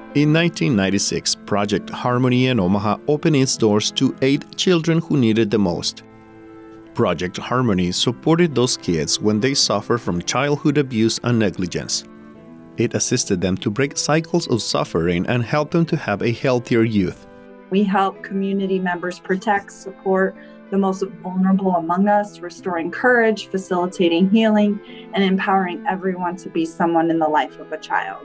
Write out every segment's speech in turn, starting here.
In 1996, Project Harmony in Omaha opened its doors to aid children who needed the most. Project Harmony supported those kids when they suffer from childhood abuse and negligence. It assisted them to break cycles of suffering and help them to have a healthier youth. We help community members protect, support the most vulnerable among us, restoring courage, facilitating healing, and empowering everyone to be someone in the life of a child.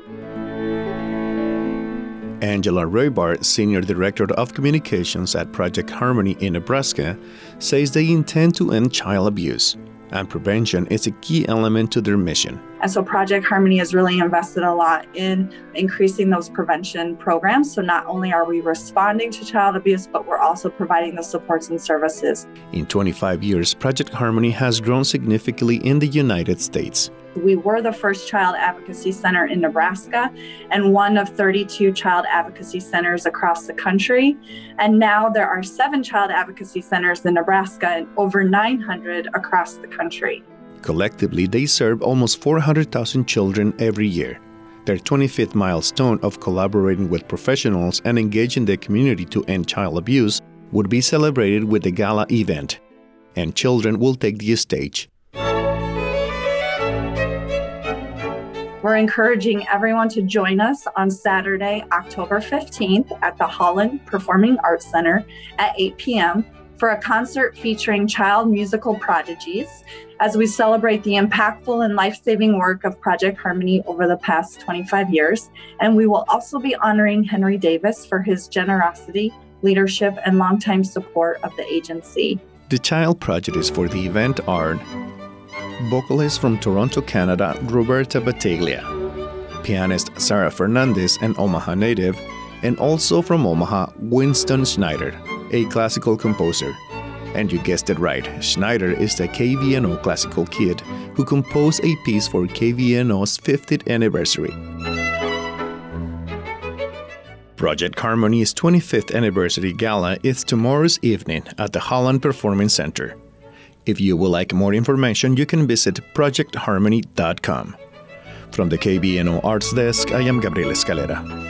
Angela Roybar, Senior Director of Communications at Project Harmony in Nebraska, says they intend to end child abuse, and prevention is a key element to their mission. And so Project Harmony has really invested a lot in increasing those prevention programs. So not only are we responding to child abuse, but we're also providing the supports and services. In 25 years, Project Harmony has grown significantly in the United States. We were the first child advocacy center in Nebraska and one of 32 child advocacy centers across the country. And now there are 7 child advocacy centers in Nebraska and over 900 across the country. Collectively, they serve almost 400,000 children every year. Their 25th milestone of collaborating with professionals and engaging the community to end child abuse would be celebrated with a gala event, and children will take the stage. We're encouraging everyone to join us on Saturday, October 15th at the Holland Performing Arts Center at 8 p.m. for a concert featuring child musical prodigies as we celebrate the impactful and life-saving work of Project Harmony over the past 25 years. And we will also be honoring Henry Davis for his generosity, leadership, and longtime support of the agency. The child prodigies for the event are vocalist from Toronto, Canada, Roberta Battaglia, pianist Sarah Fernandez, an Omaha native, and also from Omaha, Winston Schneider, a classical composer. And you guessed it right, Schneider is the KVNO classical kid who composed a piece for KVNO's 50th anniversary. Project Harmony's 25th anniversary gala is tomorrow's evening at the Holland Performing Center. If you would like more information, you can visit projectharmony.com. From the KVNO Arts Desk, I am Gabriel Escalera.